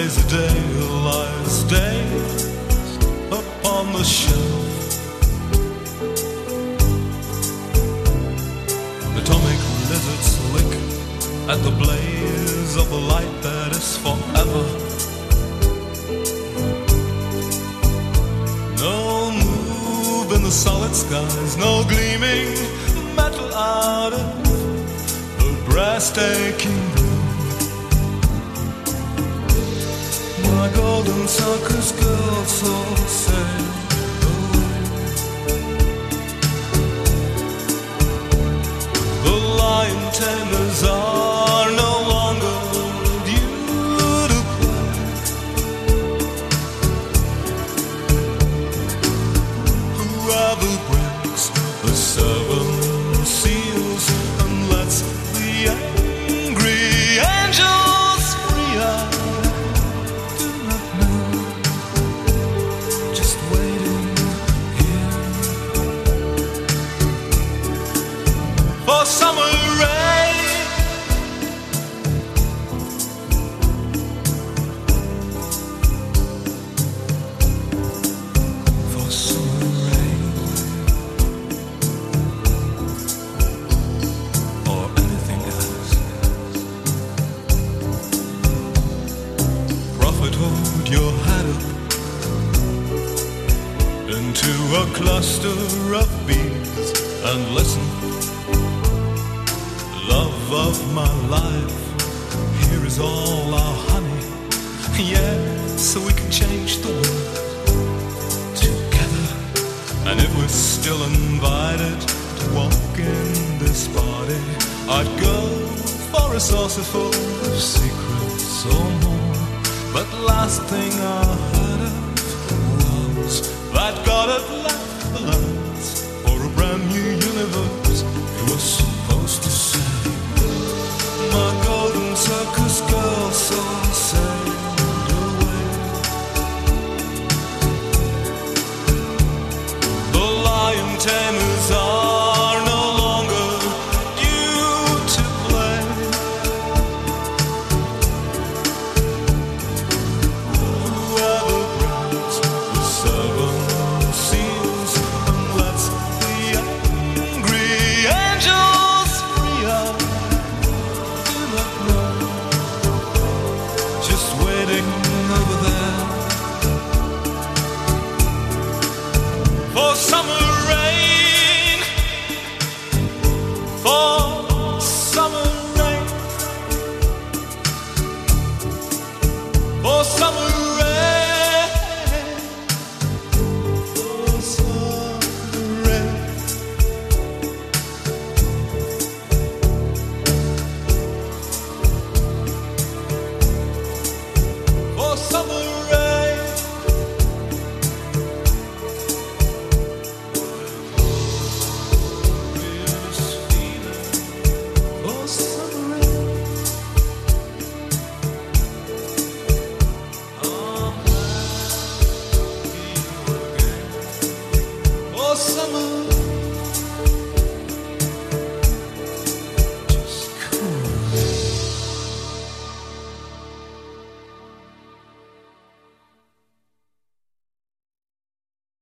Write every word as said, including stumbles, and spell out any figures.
lazy day lies dazed upon the shelf. Atomic lizards lick at the blaze of the light that is forever. No move in the solid skies, no gleaming metal out of the breathtaking blue. My golden circus girl so sailed away. The lion tamers are no longer due to play. Whoever breaks the seven seals and lets the angry angels free, I do not know. Just waiting here for summer rain. For summer rain. Or anything else. Prophet, hold your head up into a cluster of bees and listen. Love of my life, here is all our honey. Yeah, so we can change the world together. And if we're still invited to walk in this party, I'd go for a saucerful of secrets or more. But last thing I heard of was that God had left the lands for a brand new universe. It was supposed to say, my golden circus girl so sailed away. The lion tamers are no longer due to play. Whoever breaks the seven seals and lets the angry angels free, I do not know. Just waiting over there for summer rain. For